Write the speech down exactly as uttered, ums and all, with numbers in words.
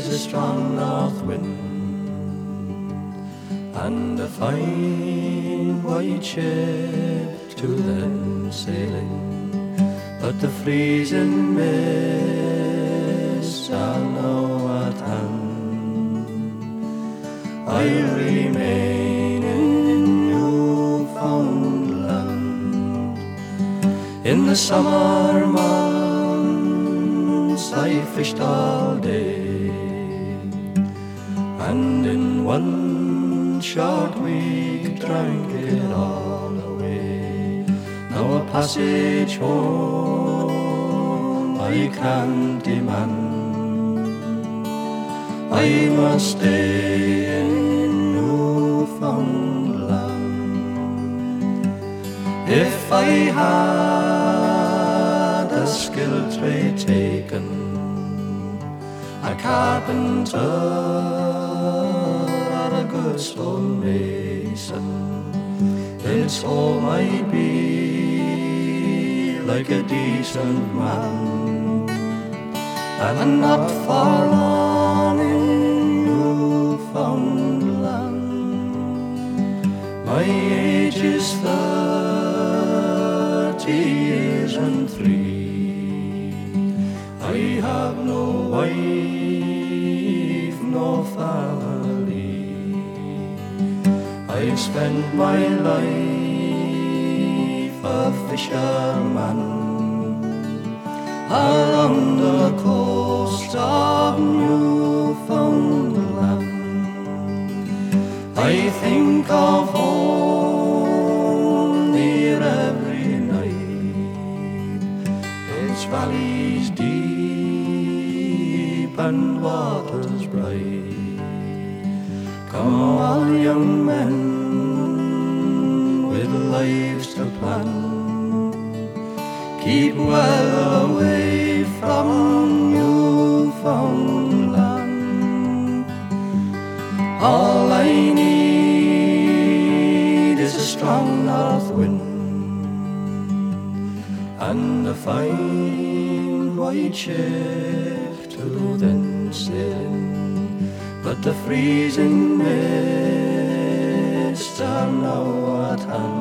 is a strong north wind, and a fine white ship to then sailing, but the freezing mists are now at hand. I'll remain in Newfoundland. In the summer months I fished all day, and in one short week drank it all away. Now a passage home I can't demand, I must stay in Newfoundland. If I had a skilled trade taken, a carpenter or a good stonemason, this home I'd be like a decent man, and not for long in Newfoundland. My age is thirty years and three. I have no wife, no family. I've spent my life a fisherman along the coast of Newfoundland. I think of home near every night, its valleys deep and waters bright. Come all young men with lives to plan, keep well away from Newfoundland. All I need is a strong north wind, and a fine white ship to then sail, but the freezing mists are now at hand.